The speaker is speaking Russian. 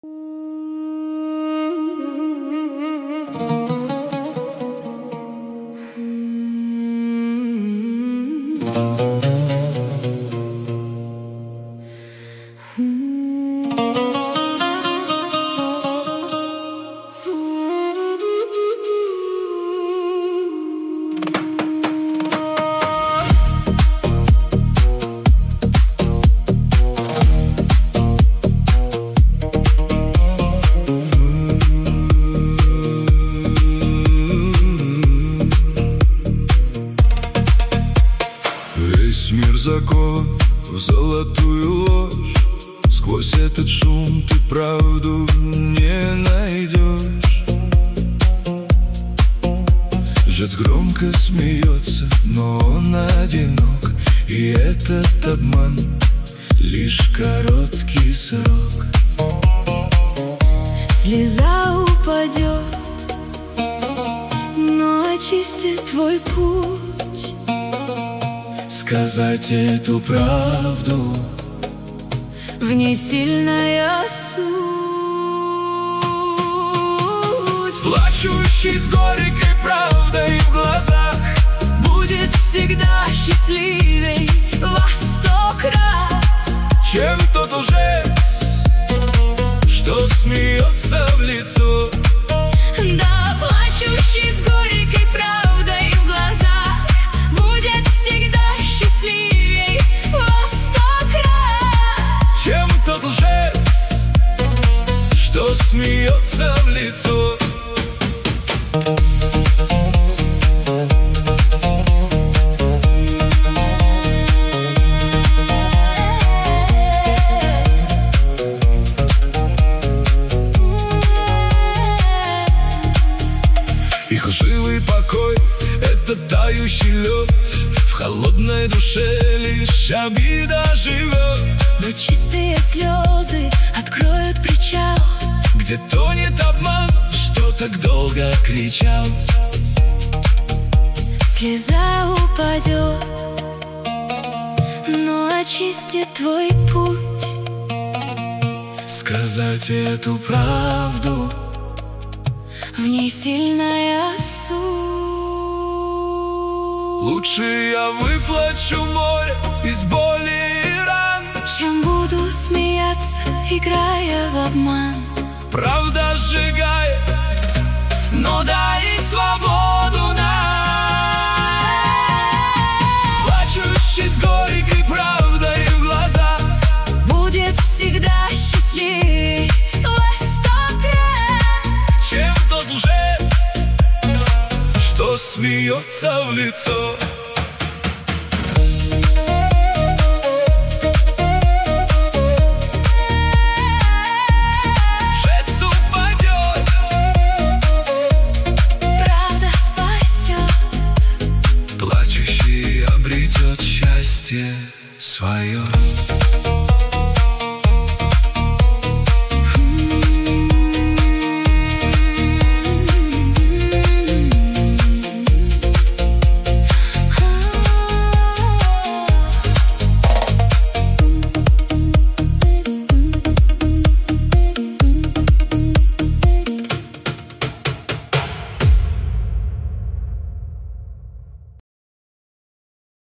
Весь мир закован в золотую ложь. Сквозь этот шум ты правду не найдешь. Жец громко смеется, но он одинок, и этот обман лишь короткий срок. Слеза упадет, но очистит твой путь. Сказать эту правду, в ней сильная суть. Плачущий с горькой правдой в глазах будет всегда счастливей во 100 крат, чем тот лжец, что смеется в лицо. Да, плачущий с горькой правдой в глазах будет всегда счастливей во 100 крат, чем тот лжец, что смеется в лицо. Их лживый покой — это тающий лед. В холодной душе лишь обида живет. но чистые слезы откроют причал, Где тонет обман, что так долго кричал. слеза упадет, но очистит твой путь. Сказать эту правду, В ней сильная суть. лучше я выплачу море из боли и ран, чем буду смеяться, играя в обман. правда сжигает, но дарит свободу нам. Плачущий с горькой правдой в глазах Будет всегда счастливей во 100 крат, чем тот лжец, что смеется в лицо.